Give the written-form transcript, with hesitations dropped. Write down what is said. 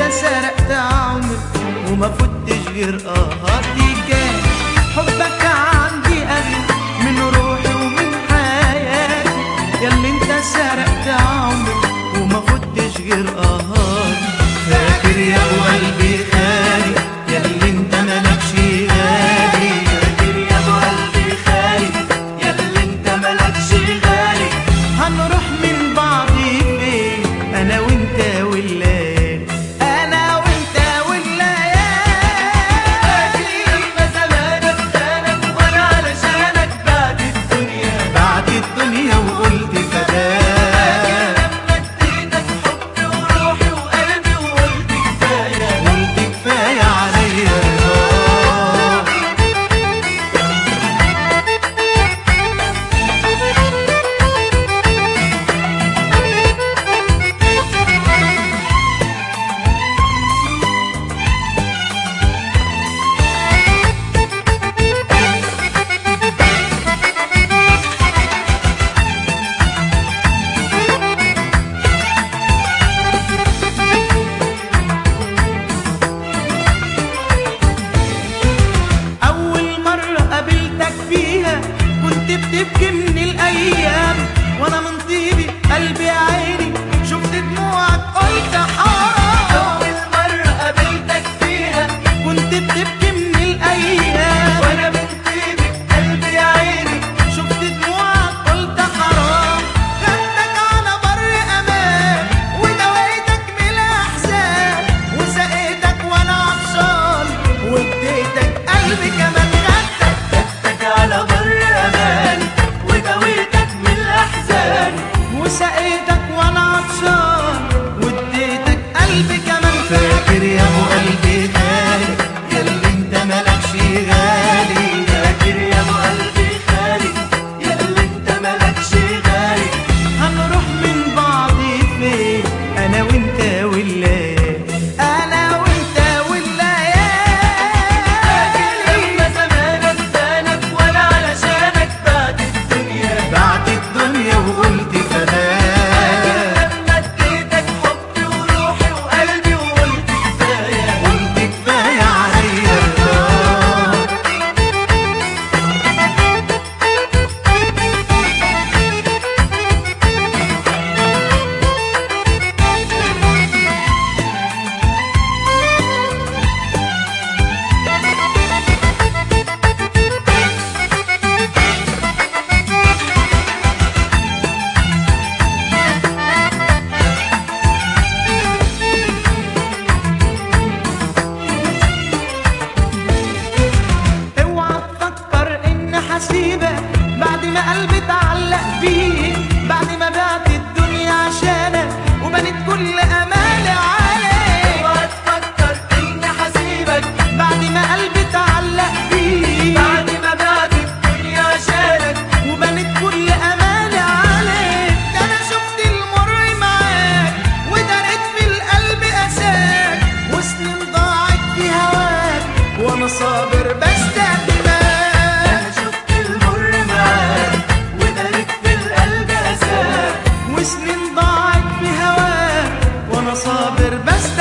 سرقت عمري وما فتش غير قهرتي. كان حبك عندي أغلى من روحي ومن حياتي، ياللي انت سرقت عمري وما فتش غير قهرتي. فاكر يا ابو قلبي خالي ياللي انت مالكش غالي، فاكر يا ابو قلبي خالي ياللي انت مالكش غالي. هنروح من بعض فين انا وانت والليالي، انا وانت والليالي. لما زمانك خانك وانا علشانك بعد الدنيا وقلت فداك. بتبكي من الأيام وأنا من طيبي قلبي عيني شفت دموعك قلت حرام. أول مرة قابلتك فيها كنت بتبكي من الأيام وأنا من طيبي قلبي عيني شفت دموعك قلت حرام. خدتك على بر أمان ودويتك من الأحزان وسقيتك وأنا عطشان واديتك قلبي كمان. خدتك على بر أمان ودويتك من الأحزان وسقيتك وانا عطشان واديتك قلبي كمان. فاكر يا ابو قلبي خالي ياللي انت مالكش غالي، فاكر يا ابو قلبي خالي ياللي انت مالكش غالي. هنروح من بعض فين انا وانت والليالي، انا وانت والليالي. فاكر لما زمانك خانك وانا علشانك بعد الدنيا وقلت فداك. لما اديتك حبي وروحي وقلبي وقلت كفاية عليا رضاك. هسيبك بعد ما قلبي اتعلق بيك، بعد ما بعت الدنيا عشانك وبنت كل امالي عليك. اوعى تفكر اني هسيبك بعد ما قلبي اتعلق بيك، بعد ما بعت الدنيا عشانك وبنت كل امالي عليك. ده انا شفت المر معاك ودريت في القلب اساك وسنين ضاعت في هواك وانا صابر بستناك. وسنين ضاعت في هواك وانا صابر بس